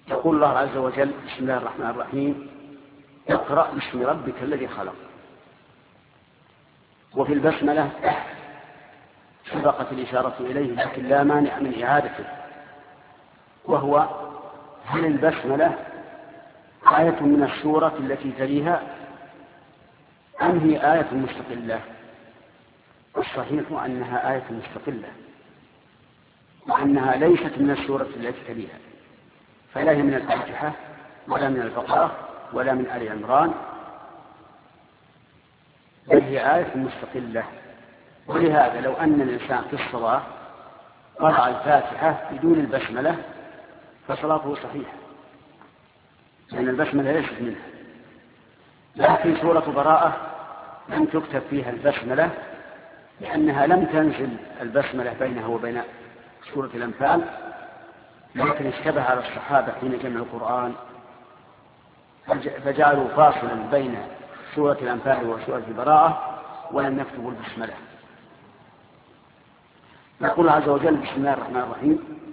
يقول الله عز وجل: بسم الله الرحمن الرحيم، اقرأ باسم ربك الذي خلق. وفي البسملة سبقت الإشارة إليه لكن لا مانع من إعادته، وهو: هل البسملة آية من السورة التي تليها أم هي آية مستقلة؟ الصحيح أنها آية مستقلة، وأنها ليست من السورة التي تليها، فلا هي من الفاتحة ولا من البقرة ولا من آل عمران، بل هي آية مستقلة. ولهذا لو أن الإنسان في الصلاة قرأ الفاتحة بدون البسملة فصلاته صحيحة، لأن البسملة ليست منها. لكن سورة براءة لم تكتب فيها البسملة، لأنها لم تنزل البسملة بينها وبين سورة الأنفال، لكن اشتبه على الصحابة حين جمعوا القرآن فجعلوا فاصلا بين سورة الأنفال وسورة البراءة ولم يكتبوا البسملة. يقول عز وجل: بسم الله الرحمن الرحيم،